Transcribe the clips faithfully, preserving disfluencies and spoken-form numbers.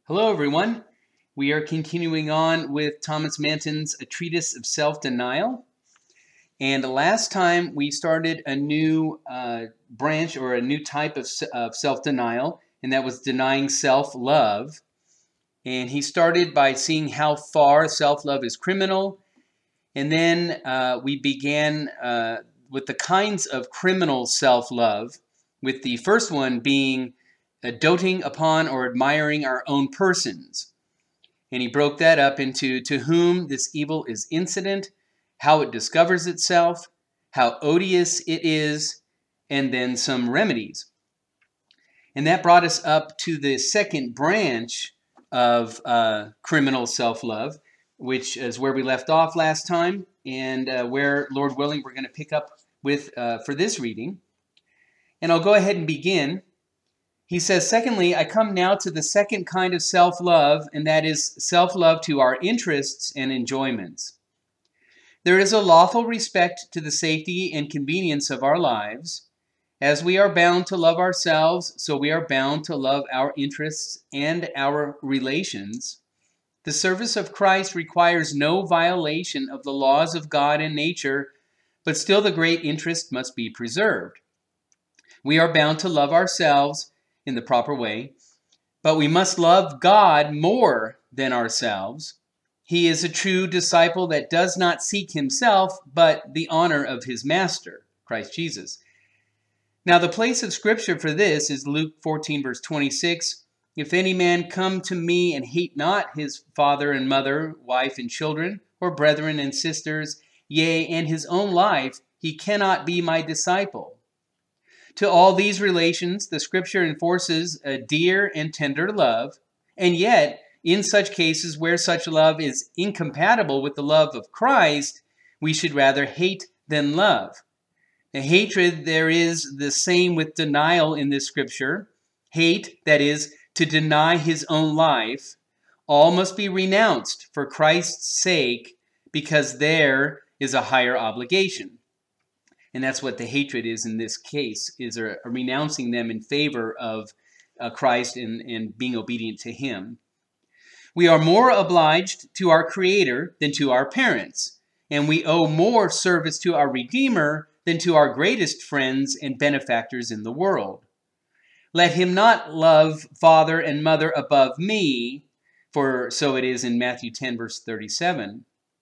Hello, everyone. We are continuing on with Thomas Manton's A Treatise of Self-Denial. And last time we started a new uh, branch or a new type of, of self-denial, and that was denying self-love. And he started by seeing how far self-love is criminal. And then uh, we began uh, with the kinds of criminal self-love, with the first one being uh, doting upon or admiring our own persons. And he broke that up into to whom this evil is incident, how it discovers itself, how odious it is, and then some remedies. And that brought us up to the second branch of uh, criminal self-love, which is where we left off last time, and uh, where, Lord willing, we're going to pick up with uh, for this reading. And I'll go ahead and begin. He says, secondly, I come now to the second kind of self-love, and that is self-love to our interests and enjoyments. There is a lawful respect to the safety and convenience of our lives. As we are bound to love ourselves, so we are bound to love our interests and our relations. The service of Christ requires no violation of the laws of God and nature, but still the great interest must be preserved. We are bound to love ourselves in the proper way, but we must love God more than ourselves. He is a true disciple that does not seek himself, but the honor of his master, Christ Jesus. Now, the place of Scripture for this is Luke fourteen, verse twenty-six. If any man come to me and hate not his father and mother, wife and children, or brethren and sisters, yea, and his own life, he cannot be my disciple. To all these relations, the Scripture enforces a dear and tender love, and yet, in such cases where such love is incompatible with the love of Christ, we should rather hate than love. The hatred there is the same with denial in this Scripture. Hate, that is, to deny his own life, all must be renounced for Christ's sake, because there is a higher obligation. And that's what the hatred is in this case, is a, a renouncing them in favor of uh, Christ and, and being obedient to him. We are more obliged to our Creator than to our parents, and we owe more service to our Redeemer than to our greatest friends and benefactors in the world. Let him not love father and mother above me, for so it is in Matthew ten, verse thirty-seven.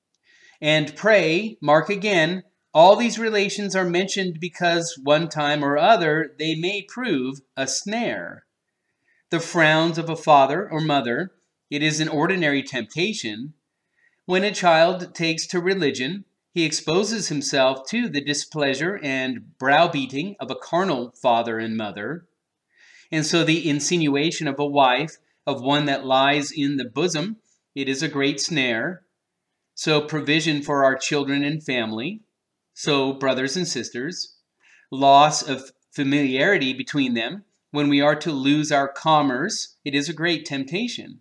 And pray, mark again, all these relations are mentioned because one time or other they may prove a snare. The frowns of a father or mother, it is an ordinary temptation. When a child takes to religion, he exposes himself to the displeasure and browbeating of a carnal father and mother. And so the insinuation of a wife, of one that lies in the bosom, it is a great snare. So provision for our children and family. So, brothers and sisters, loss of familiarity between them, when we are to lose our commerce, it is a great temptation.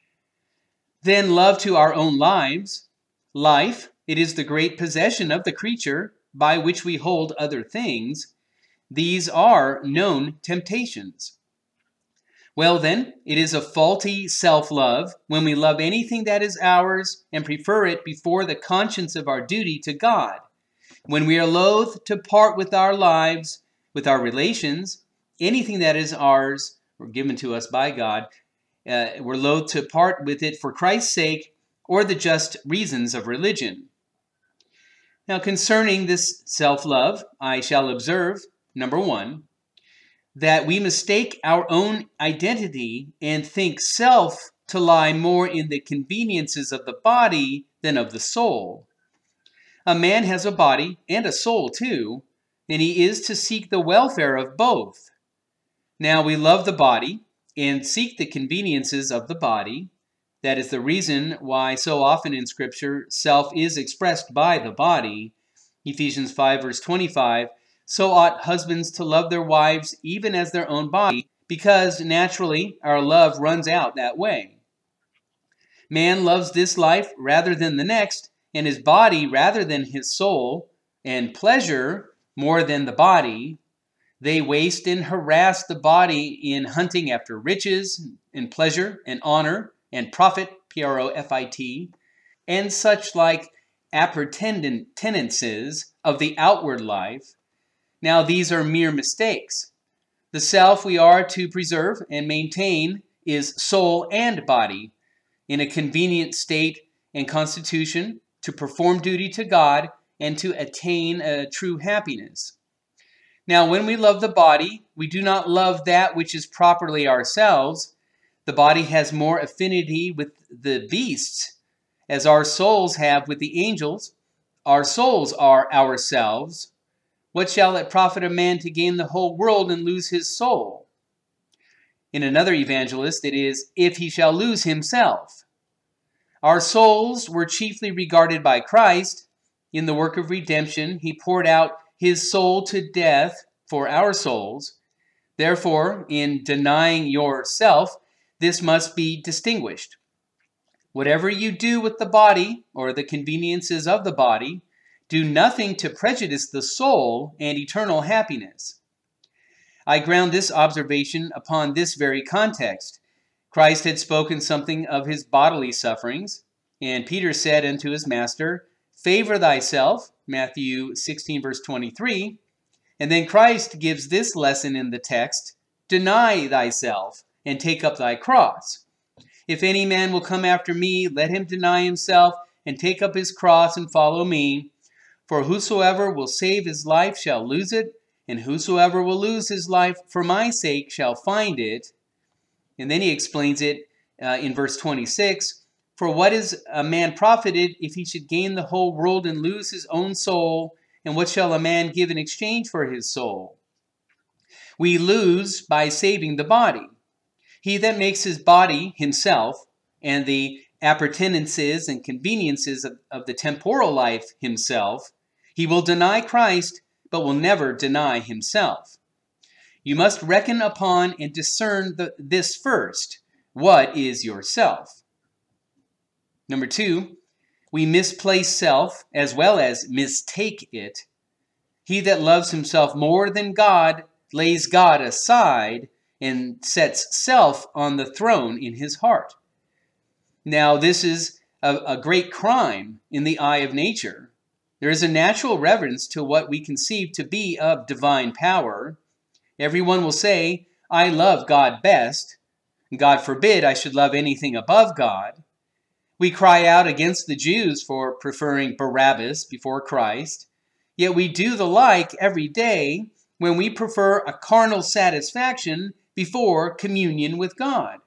Then love to our own lives. Life, it is the great possession of the creature, by which we hold other things. These are known temptations. Well then, it is a faulty self-love when we love anything that is ours and prefer it before the conscience of our duty to God. When we are loath to part with our lives, with our relations, anything that is ours or given to us by God, uh, we're loath to part with it for Christ's sake or the just reasons of religion. Now, concerning this self-love, I shall observe, number one, that we mistake our own identity and think self to lie more in the conveniences of the body than of the soul. A man has a body and a soul too, and he is to seek the welfare of both. Now we love the body and seek the conveniences of the body. That is the reason why so often in Scripture self is expressed by the body. Ephesians five, verse twenty-five, so ought husbands to love their wives even as their own body, because naturally our love runs out that way. Man loves this life rather than the next, and his body rather than his soul, and pleasure more than the body. They waste and harass the body in hunting after riches and pleasure and honor and profit, P R O F I T, and such like appurtenances of the outward life. Now these are mere mistakes. The self we are to preserve and maintain is soul and body in a convenient state and constitution to perform duty to God and to attain a true happiness. Now, when we love the body, we do not love that which is properly ourselves. The body has more affinity with the beasts, as our souls have with the angels. Our souls are ourselves. What shall it profit a man to gain the whole world and lose his soul? In another evangelist, it is, if he shall lose himself. Our souls were chiefly regarded by Christ. In the work of redemption, he poured out his soul to death for our souls. Therefore, in denying yourself, this must be distinguished. Whatever you do with the body, or the conveniences of the body, do nothing to prejudice the soul and eternal happiness. I ground this observation upon this very context. Christ had spoken something of his bodily sufferings, and Peter said unto his master, favor thyself, Matthew sixteen, verse twenty-three. And then Christ gives this lesson in the text, deny thyself and take up thy cross. If any man will come after me, let him deny himself and take up his cross and follow me. For whosoever will save his life shall lose it, and whosoever will lose his life for my sake shall find it. And then he explains it uh, in verse twenty-six. For what is a man profited if he should gain the whole world and lose his own soul? And what shall a man give in exchange for his soul? We lose by saving the body. He that makes his body himself, and the appurtenances and conveniences of, of the temporal life himself, he will deny Christ, but will never deny himself. You must reckon upon and discern the, this first. What is yourself? Number two, we misplace self as well as mistake it. He that loves himself more than God lays God aside and sets self on the throne in his heart. Now, this is a, a great crime in the eye of nature. There is a natural reverence to what we conceive to be of divine power. Everyone will say, I love God best. God forbid I should love anything above God. We cry out against the Jews for preferring Barabbas before Christ, yet we do the like every day when we prefer a carnal satisfaction before communion with God.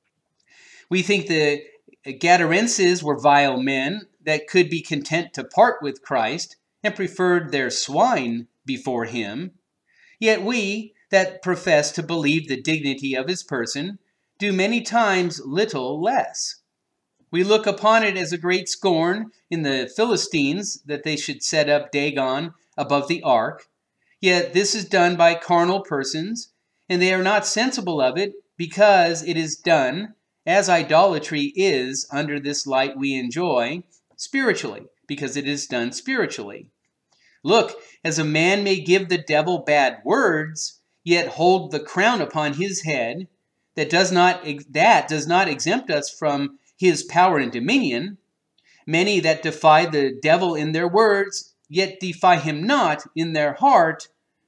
We think the Gadarenses were vile men that could be content to part with Christ and preferred their swine before him, yet we that profess to believe the dignity of his person do many times little less. We look upon it as a great scorn in the Philistines that they should set up Dagon above the ark. Yet this is done by carnal persons, and they are not sensible of it because it is done, as idolatry is under this light we enjoy, spiritually, because it is done spiritually. Look, as a man may give the devil bad words, yet hold the crown upon his head, that does not, that does not exempt us from his power and dominion. Many that defy the devil in their words, yet defy him not in their heart.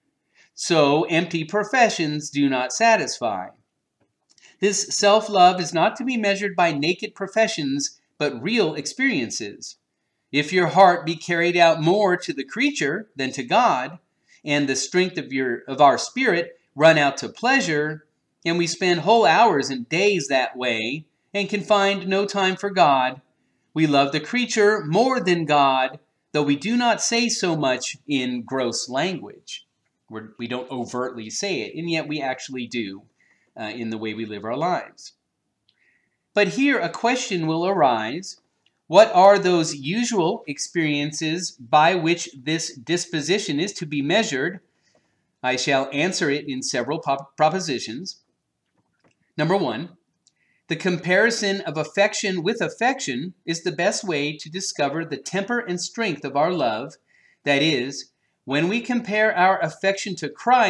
So empty professions do not satisfy. This self-love is not to be measured by naked professions, but real experiences. If your heart be carried out more to the creature than to God, and the strength of your of our spirit run out to pleasure, and we spend whole hours and days that way, and can find no time for God, we love the creature more than God, though we do not say so much in gross language. We're, we don't overtly say it, and yet we actually do uh, in the way we live our lives. But here a question will arise. What are those usual experiences by which this disposition is to be measured? I shall answer it in several pop- propositions. Number one, the comparison of affection with affection is the best way to discover the temper and strength of our love. That is, when we compare our affection to Christ,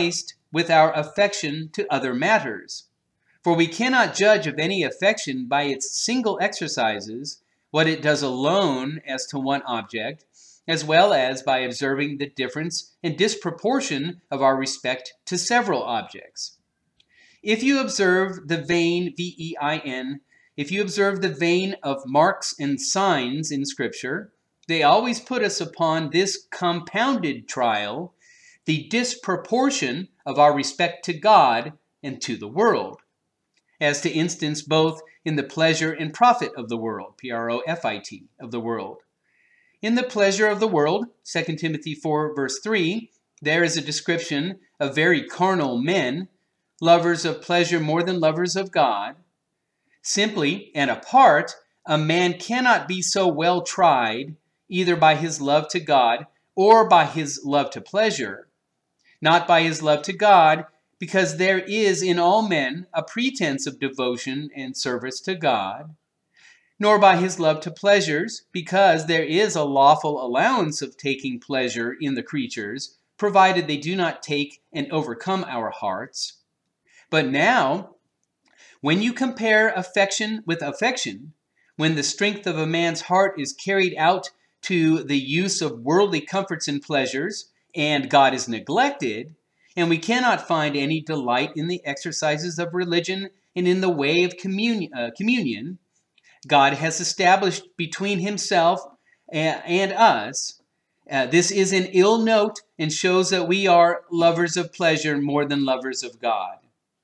with our affection to other matters. For we cannot judge of any affection by its single exercises, what it does alone as to one object, as well as by observing the difference and disproportion of our respect to several objects. If you observe the vein, V E I N, if you observe the vein of marks and signs in Scripture, they always put us upon this compounded trial, the disproportion of our respect to God and to the world, as to instance both in the pleasure and profit of the world, P R O F I T, of the world. In the pleasure of the world, Second Timothy four, verse three, there is a description of very carnal men, lovers of pleasure more than lovers of God. Simply and apart, a man cannot be so well tried, either by his love to God or by his love to pleasure. Not by his love to God, because there is in all men a pretense of devotion and service to God, nor by his love to pleasures, because there is a lawful allowance of taking pleasure in the creatures, provided they do not take and overcome our hearts. But now, when you compare affection with affection, when the strength of a man's heart is carried out to the use of worldly comforts and pleasures, and God is neglected, and we cannot find any delight in the exercises of religion and in the way of communion, uh, communion God has established between himself and, and us. Uh, this is an ill note and shows that we are lovers of pleasure more than lovers of God.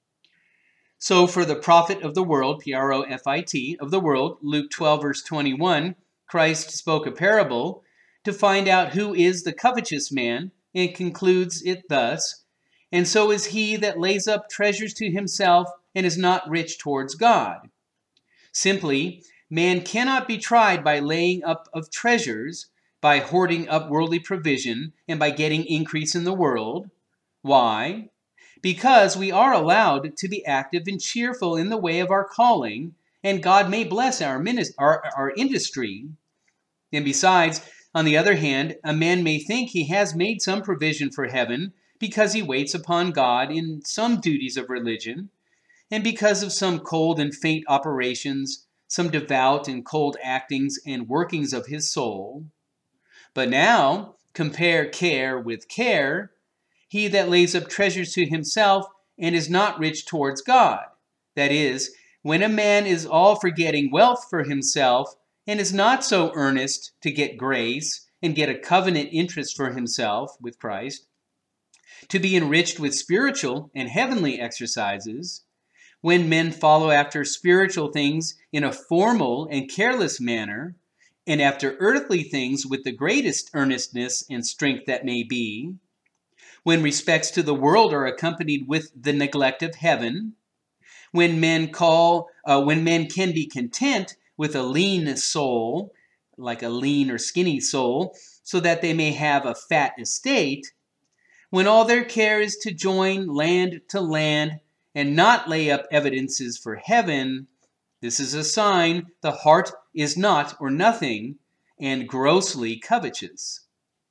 So for the profit of the world, P R O F I T, of the world, Luke twelve, verse twenty-one, Christ spoke a parable to find out who is the covetous man, and concludes it thus, and so is he that lays up treasures to himself and is not rich towards God. Simply, man cannot be tried by laying up of treasures, by hoarding up worldly provision, and by getting increase in the world. Why? Because we are allowed to be active and cheerful in the way of our calling, and God may bless our, minis- our, our industry. And besides, on the other hand, a man may think he has made some provision for heaven because he waits upon God in some duties of religion, and because of some cold and faint operations, some devout and cold actings and workings of his soul. But now, compare care with care. He that lays up treasures to himself and is not rich towards God. That is, when a man is all for getting wealth for himself and is not so earnest to get grace and get a covenant interest for himself with Christ, to be enriched with spiritual and heavenly exercises, when men follow after spiritual things in a formal and careless manner, and after earthly things with the greatest earnestness and strength that may be, when respects to the world are accompanied with the neglect of heaven, when men call, uh, when men can be content with a lean soul, like a lean or skinny soul, so that they may have a fat estate, when all their care is to join land to land and not lay up evidences for heaven, this is a sign the heart is not or nothing and grossly covetous.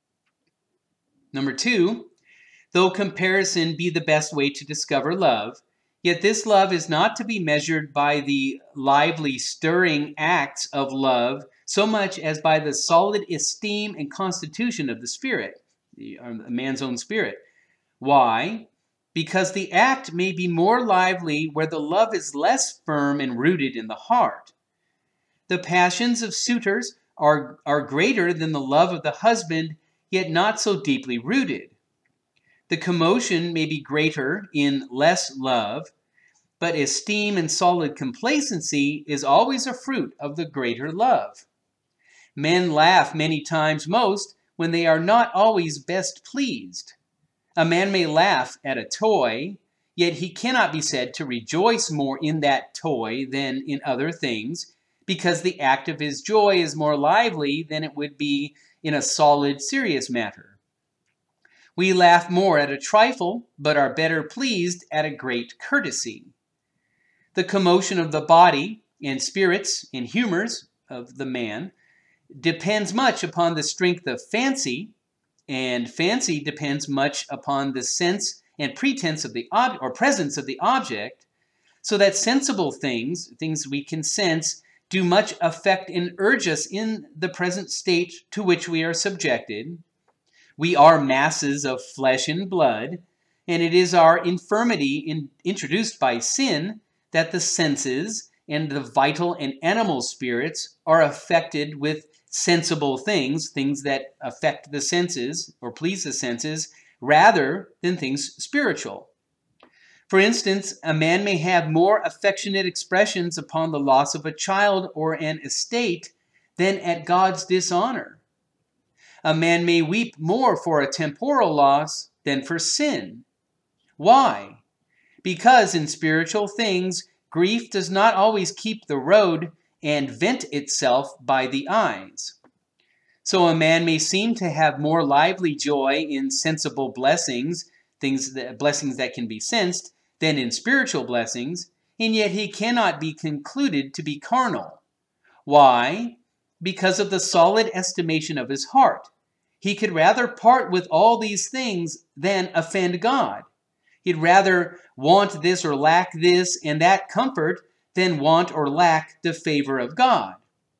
Number two, though comparison be the best way to discover love, yet this love is not to be measured by the lively, stirring acts of love so much as by the solid esteem and constitution of the spirit, the, um, a man's own spirit. Why? Because the act may be more lively where the love is less firm and rooted in the heart. The passions of suitors are, are greater than the love of the husband, yet not so deeply rooted. The commotion may be greater in less love, but esteem and solid complacency is always a fruit of the greater love. Men laugh many times most when they are not always best pleased. A man may laugh at a toy, yet he cannot be said to rejoice more in that toy than in other things, because the act of his joy is more lively than it would be in a solid, serious matter. We laugh more at a trifle, but are better pleased at a great courtesy. The commotion of the body and spirits and humors of the man depends much upon the strength of fancy, and fancy depends much upon the sense and pretense of the ob- or presence of the object, so that sensible things, things we can sense, do much affect and urge us in the present state to which we are subjected. We are masses of flesh and blood, and it is our infirmity in, introduced by sin that the senses and the vital and animal spirits are affected with sensible things, things that affect the senses or please the senses, rather than things spiritual. For instance, a man may have more affectionate expressions upon the loss of a child or an estate than at God's dishonor. A man may weep more for a temporal loss than for sin. Why? Because in spiritual things, grief does not always keep the road and vent itself by the eyes. So a man may seem to have more lively joy in sensible blessings, things that, blessings that can be sensed, than in spiritual blessings, and yet he cannot be concluded to be carnal. Why? Because of the solid estimation of his heart. He could rather part with all these things than offend God. He'd rather want this or lack this and that comfort than want or lack the favor of God.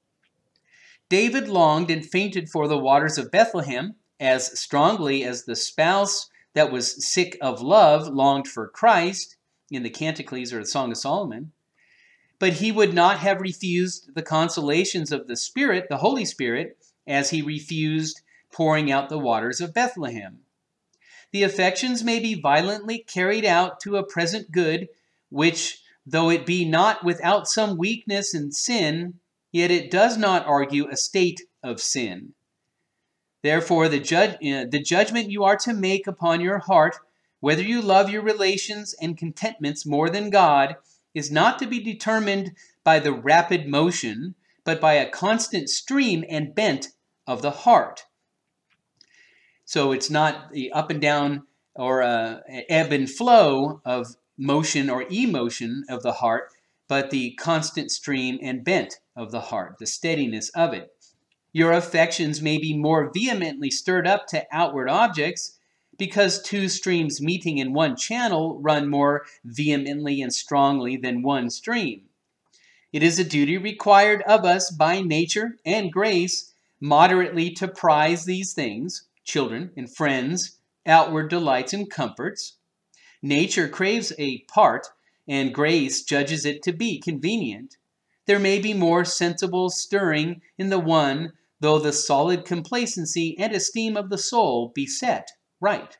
David longed and fainted for the waters of Bethlehem as strongly as the spouse that was sick of love longed for Christ in the Canticles or the Song of Solomon. But he would not have refused the consolations of the Spirit, the Holy Spirit, as he refused pouring out the waters of Bethlehem. The affections may be violently carried out to a present good, which, though it be not without some weakness and sin, yet it does not argue a state of sin. Therefore, the, judge, uh, the judgment you are to make upon your heart, whether you love your relations and contentments more than God, is not to be determined by the rapid motion, but by a constant stream and bent of the heart. So it's not the up and down or uh, ebb and flow of motion or emotion of the heart, but the constant stream and bent of the heart, the steadiness of it. Your affections may be more vehemently stirred up to outward objects because two streams meeting in one channel run more vehemently and strongly than one stream. It is a duty required of us by nature and grace moderately to prize these things, children and friends, outward delights and comforts. Nature craves a part, and grace judges it to be convenient. There may be more sensible stirring in the one, though the solid complacency and esteem of the soul be set right.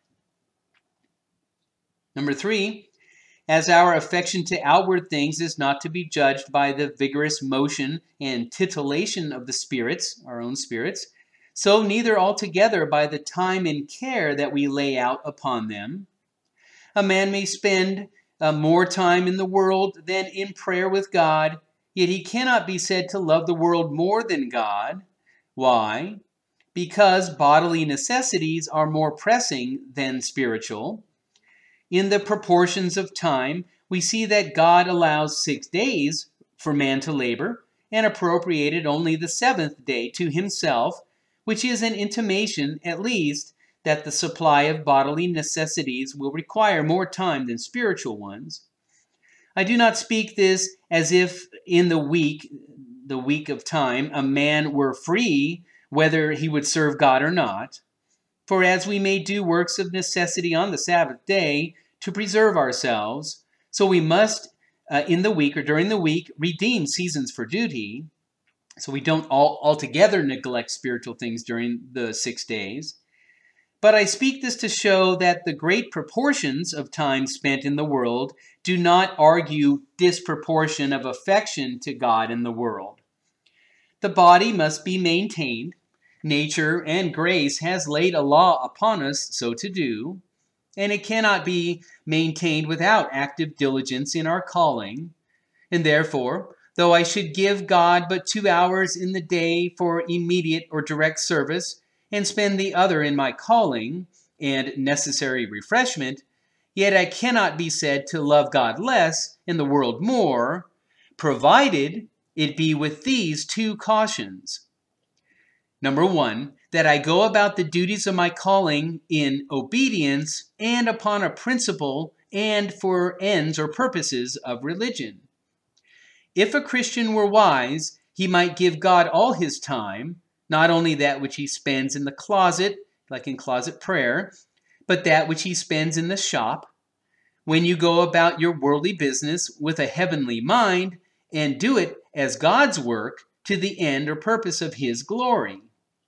Number three, as our affection to outward things is not to be judged by the vigorous motion and titillation of the spirits, our own spirits, so neither altogether by the time and care that we lay out upon them. A man may spend uh, more time in the world than in prayer with God, yet he cannot be said to love the world more than God. Why? Because bodily necessities are more pressing than spiritual. In the proportions of time, we see that God allows six days for man to labor and appropriated only the seventh day to himself, which is an intimation, at least, that the supply of bodily necessities will require more time than spiritual ones. I do not speak this as if in the week, the week of time, a man were free whether he would serve God or not. For as we may do works of necessity on the Sabbath day to preserve ourselves, so we must, uh, in the week or during the week, redeem seasons for duty, so we don't all altogether neglect spiritual things during the six days. But I speak this to show that the great proportions of time spent in the world do not argue disproportion of affection to God in the world. The body must be maintained. Nature and grace has laid a law upon us so to do, and it cannot be maintained without active diligence in our calling. And therefore, though I should give God but two hours in the day for immediate or direct service, and spend the other in my calling and necessary refreshment, yet I cannot be said to love God less and the world more, provided it be with these two cautions. Number one, that I go about the duties of my calling in obedience and upon a principle and for ends or purposes of religion. If a Christian were wise, he might give God all his time, not only that which he spends in the closet, like in closet prayer, but that which he spends in the shop, when you go about your worldly business with a heavenly mind and do it as God's work to the end or purpose of his glory.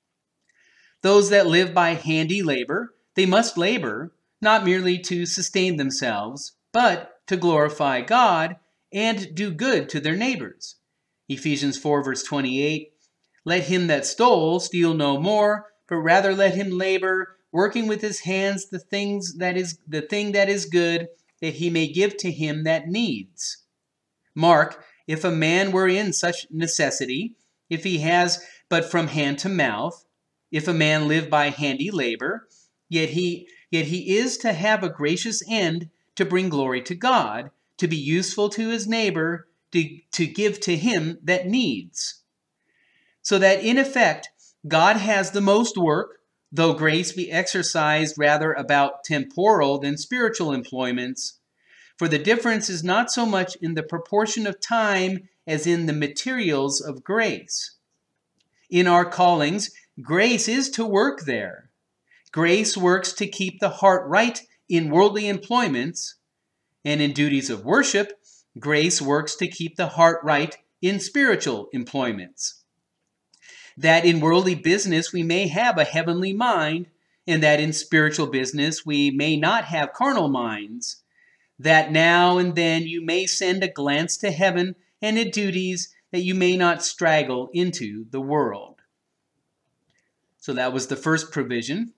Those that live by handy labor, they must labor, not merely to sustain themselves, but to glorify God and do good to their neighbors. Ephesians four, verse twenty-eight, let him that stole steal no more, but rather let him labor, working with his hands the things that is the thing that is good, that he may give to him that needs. Mark, if a man were in such necessity, if he has but from hand to mouth, if a man live by handy labor, yet he yet he is to have a gracious end, to bring glory to God, to be useful to his neighbor, to, to give to him that needs. So that in effect, God has the most work, though grace be exercised rather about temporal than spiritual employments. For the difference is not so much in the proportion of time as in the materials of grace. In our callings, grace is to work there. Grace works to keep the heart right in worldly employments, and in duties of worship, grace works to keep the heart right in spiritual employments. That in worldly business we may have a heavenly mind, and that in spiritual business we may not have carnal minds. That now and then you may send a glance to heaven, and in duties that you may not straggle into the world. So that was the first provision.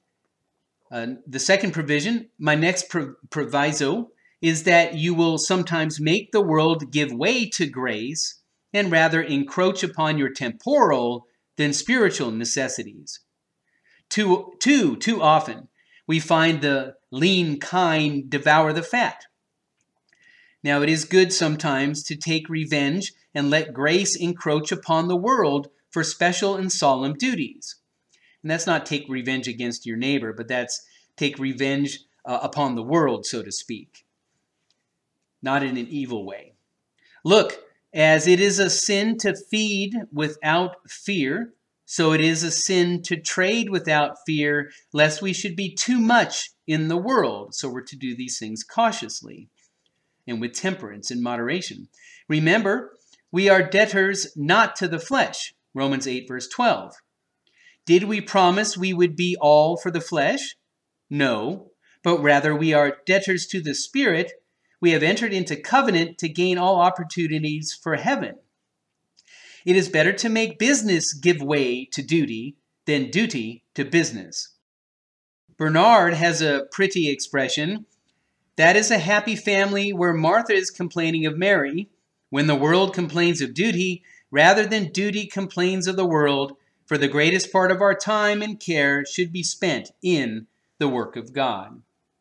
Uh, the second provision, my next pro- proviso, is that you will sometimes make the world give way to grace and rather encroach upon your temporal than spiritual necessities. Too, too, too often, we find the lean kine devour the fat. Now, it is good sometimes to take revenge and let grace encroach upon the world for special and solemn duties. And that's not take revenge against your neighbor, but that's take revenge uh, upon the world, so to speak. Not in an evil way. Look, as it is a sin to feed without fear, so it is a sin to trade without fear, lest we should be too much in the world. So we're to do these things cautiously and with temperance and moderation. Remember, we are debtors not to the flesh. Romans eight, verse twelve. Did we promise we would be all for the flesh? No, but rather we are debtors to the Spirit. We have entered into covenant to gain all opportunities for heaven. It is better to make business give way to duty than duty to business. Bernard has a pretty expression. That is a happy family where Martha is complaining of Mary, when the world complains of duty, rather than duty complains of the world, for the greatest part of our time and care should be spent in the work of God.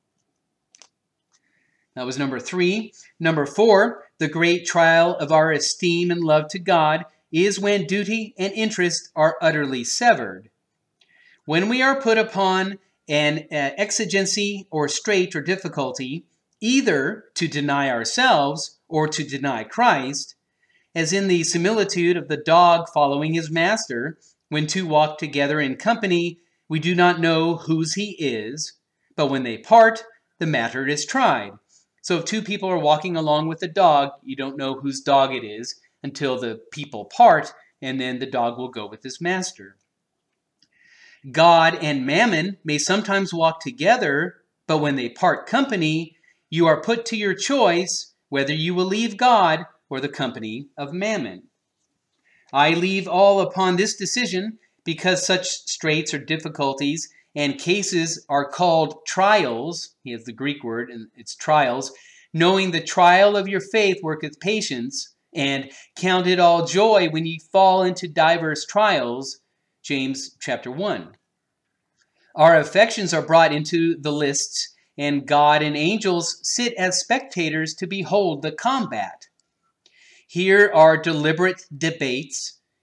That was number three. Number four, the great trial of our esteem and love to God is when duty and interest are utterly severed. When we are put upon an uh, exigency or strait or difficulty, either to deny ourselves or to deny Christ, as in the similitude of the dog following his master, when two walk together in company, we do not know whose he is, but when they part, the matter is tried. So if two people are walking along with a dog, you don't know whose dog it is until the people part, and then the dog will go with his master. God and mammon may sometimes walk together, but when they part company, you are put to your choice whether you will leave God or the company of mammon. I leave all upon this decision because such straits or difficulties and cases are called trials. He has the Greek word, and it's trials. Knowing the trial of your faith worketh patience, and count it all joy when ye fall into diverse trials. James chapter one. Our affections are brought into the lists, and God and angels sit as spectators to behold the combat. Here are deliberate debates,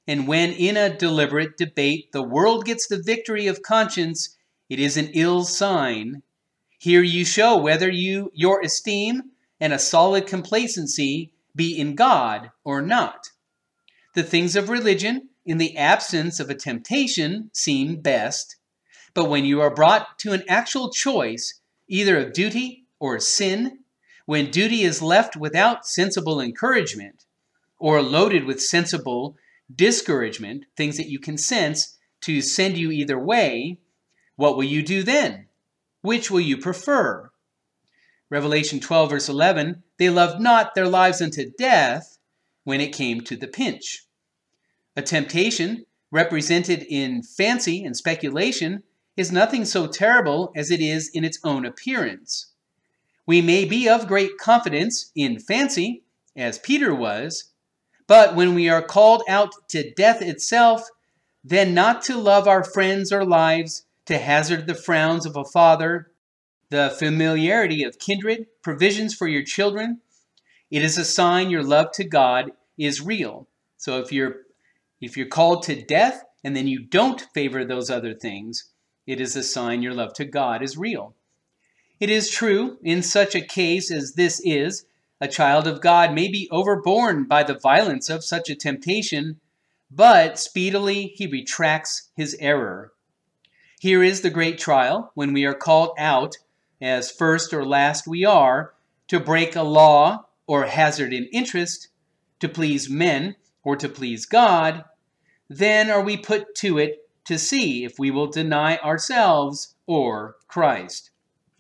And when in a deliberate debate the world gets the victory of conscience, it is an ill sign. Here you show whether you your esteem and a solid complacency be in God or not. The things of religion, in the absence of a temptation, seem best, but when you are brought to an actual choice, either of duty or sin, when duty is left without sensible encouragement, or loaded with sensible discouragement, things that you can sense to send you either way, what will you do then? Which will you prefer? Revelation twelve, verse eleven, they loved not their lives unto death when it came to the pinch. A temptation, represented in fancy and speculation, is nothing so terrible as it is in its own appearance. We may be of great confidence in fancy, as Peter was, but when we are called out to death itself, then not to love our friends or lives, to hazard the frowns of a father, the familiarity of kindred, provisions for your children, it is a sign your love to God is real. So if you're if you're called to death and then you don't favor those other things, it is a sign your love to God is real. It is true, in such a case as this is, a child of God may be overborne by the violence of such a temptation, but speedily he retracts his error. Here is the great trial when we are called out, as first or last we are, to break a law or hazard an interest, to please men or to please God. Then are we put to it to see if we will deny ourselves or Christ.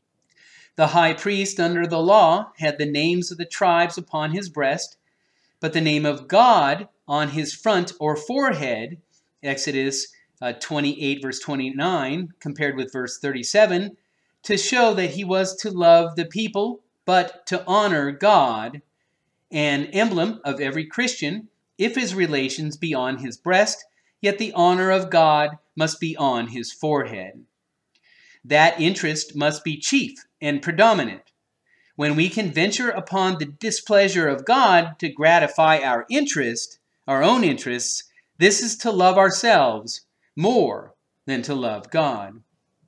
The high priest under the law had the names of the tribes upon his breast, but the name of God on his front or forehead, Exodus uh, twenty-eight, verse twenty-nine, compared with verse thirty-seven, to show that he was to love the people, but to honor God, an emblem of every Christian, if his relations be on his breast, yet the honor of God must be on his forehead. That interest must be chief and predominant. When we can venture upon the displeasure of God to gratify our interest, our own interests, this is to love ourselves more than to love God.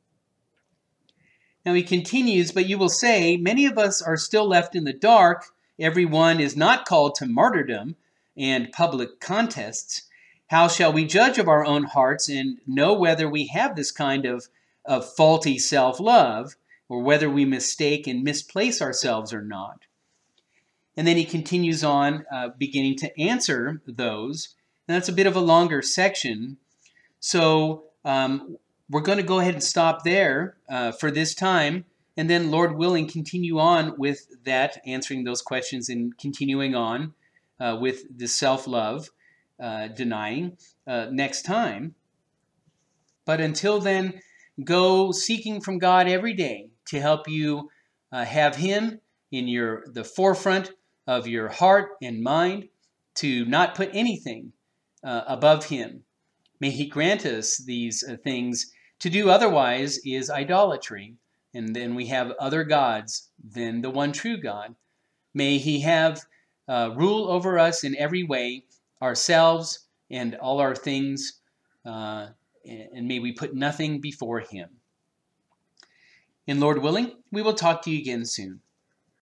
Now he continues, but you will say, many of us are still left in the dark. Everyone is not called to martyrdom and public contests. How shall we judge of our own hearts and know whether we have this kind of, of faulty self-love, or whether we mistake and misplace ourselves or not? And then he continues on, uh, beginning to answer those. And that's a bit of a longer section. So um, we're going to go ahead and stop there uh, for this time. And then, Lord willing, continue on with that, answering those questions and continuing on uh, with the self-love uh, denying uh, next time. But until then, go seeking from God every day to help you uh, have Him in your the forefront of your heart and mind, to not put anything uh, above Him. May He grant us these uh, things. To do otherwise is idolatry, and then we have other gods than the one true God. May He have uh, rule over us in every way, ourselves and all our things, uh, and may we put nothing before Him. And Lord willing, we will talk to you again soon.